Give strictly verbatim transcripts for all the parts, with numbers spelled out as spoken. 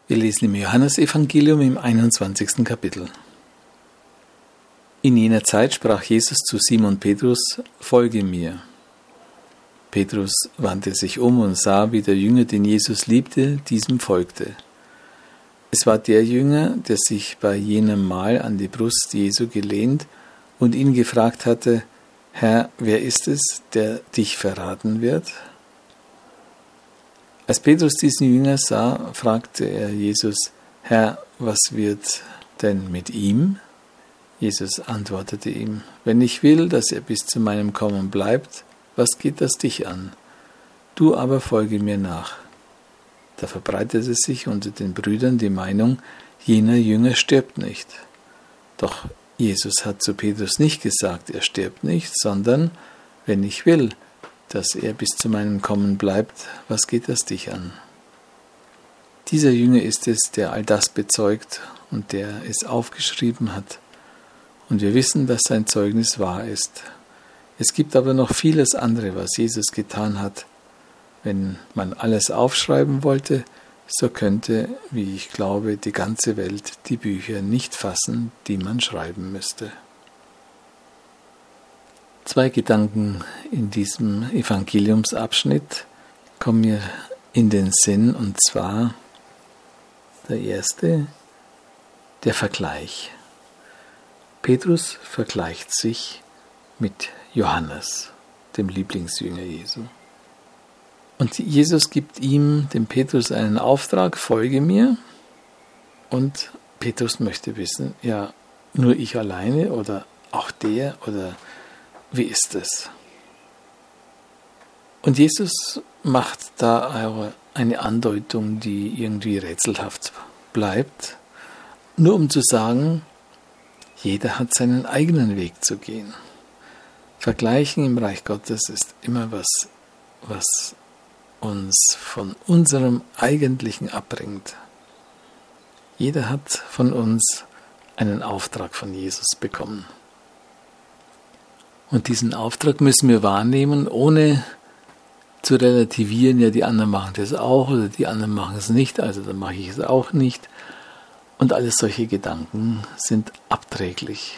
Wir lesen im Johannesevangelium im einundzwanzigsten Kapitel. In jener Zeit sprach Jesus zu Simon Petrus: Folge mir. Petrus wandte sich um und sah, wie der Jünger, den Jesus liebte, diesem folgte. Es war der Jünger, der sich bei jenem Mahl an die Brust Jesu gelehnt und ihn gefragt hatte: Herr, wer ist es, der dich verraten wird? Als Petrus diesen Jünger sah, fragte er Jesus: Herr, was wird denn mit ihm? Jesus antwortete ihm: Wenn ich will, dass er bis zu meinem Kommen bleibt, was geht das dich an? Du aber folge mir nach. Da verbreitete sich unter den Brüdern die Meinung, jener Jünger stirbt nicht. Doch Jesus hat zu Petrus nicht gesagt, er stirbt nicht, sondern: Wenn ich will, dass er bis zu meinem Kommen bleibt, was geht das dich an? Dieser Jünger ist es, der all das bezeugt und der es aufgeschrieben hat. Und wir wissen, dass sein Zeugnis wahr ist. Es gibt aber noch vieles andere, was Jesus getan hat. Wenn man alles aufschreiben wollte, so könnte, wie ich glaube, die ganze Welt die Bücher nicht fassen, die man schreiben müsste. Zwei Gedanken in diesem Evangeliumsabschnitt kommen mir in den Sinn, und zwar der erste, der Vergleich. Petrus vergleicht sich mit Johannes, dem Lieblingsjünger Jesu. Und Jesus gibt ihm, dem Petrus, einen Auftrag: Folge mir. Und Petrus möchte wissen, ja, nur ich alleine oder auch der oder wie ist es? Und Jesus macht da eine Andeutung, die irgendwie rätselhaft bleibt, nur um zu sagen, jeder hat seinen eigenen Weg zu gehen. Vergleichen im Reich Gottes ist immer was, was uns von unserem Eigentlichen abbringt. Jeder hat von uns einen Auftrag von Jesus bekommen. Und diesen Auftrag müssen wir wahrnehmen, ohne zu relativieren, ja, die anderen machen das auch oder die anderen machen es nicht, also dann mache ich es auch nicht. Und alles solche Gedanken sind abträglich.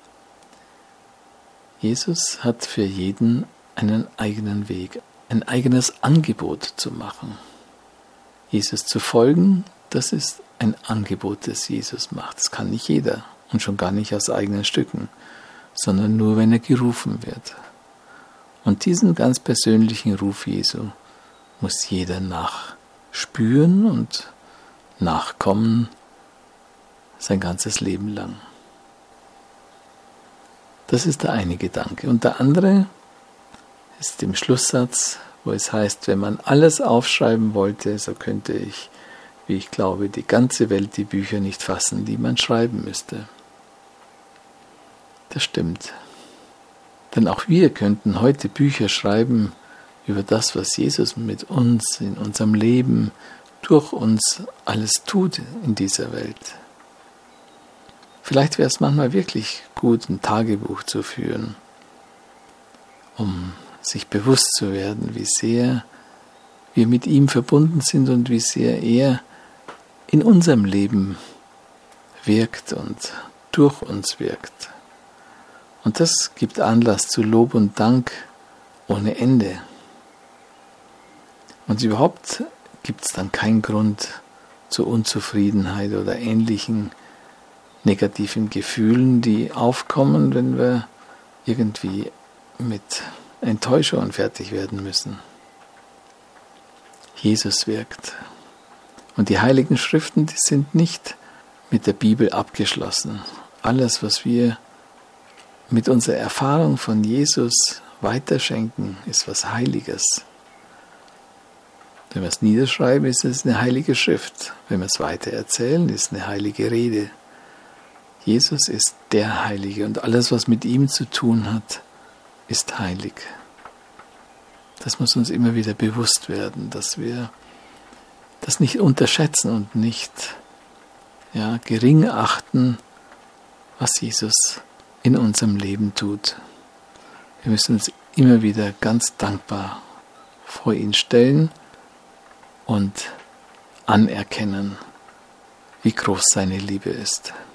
Jesus hat für jeden einen eigenen Weg, ein eigenes Angebot zu machen. Jesus zu folgen, das ist ein Angebot, das Jesus macht. Das kann nicht jeder und schon gar nicht aus eigenen Stücken, sondern nur, wenn er gerufen wird. Und diesen ganz persönlichen Ruf Jesu muss jeder nachspüren und nachkommen sein ganzes Leben lang. Das ist der eine Gedanke. Und der andere ist im Schlusssatz, wo es heißt, wenn man alles aufschreiben wollte, so könnte ich, wie ich glaube, die ganze Welt die Bücher nicht fassen, die man schreiben müsste. Das stimmt. Denn auch wir könnten heute Bücher schreiben über das, was Jesus mit uns in unserem Leben durch uns alles tut in dieser Welt. Vielleicht wäre es manchmal wirklich gut, ein Tagebuch zu führen, um sich bewusst zu werden, wie sehr wir mit ihm verbunden sind und wie sehr er in unserem Leben wirkt und durch uns wirkt. Und das gibt Anlass zu Lob und Dank ohne Ende. Und überhaupt gibt es dann keinen Grund zur Unzufriedenheit oder ähnlichen negativen Gefühlen, die aufkommen, wenn wir irgendwie mit Enttäuschungen fertig werden müssen. Jesus wirkt. Und die Heiligen Schriften, die sind nicht mit der Bibel abgeschlossen. Alles, was wir mit unserer Erfahrung von Jesus weiterschenken, ist was Heiliges. Wenn wir es niederschreiben, ist es eine heilige Schrift. Wenn wir es weitererzählen, ist es eine heilige Rede. Jesus ist der Heilige und alles, was mit ihm zu tun hat, ist heilig. Das muss uns immer wieder bewusst werden, dass wir das nicht unterschätzen und nicht ja, gering achten, was Jesus in unserem Leben tut. Wir müssen uns immer wieder ganz dankbar vor ihn stellen und anerkennen, wie groß seine Liebe ist.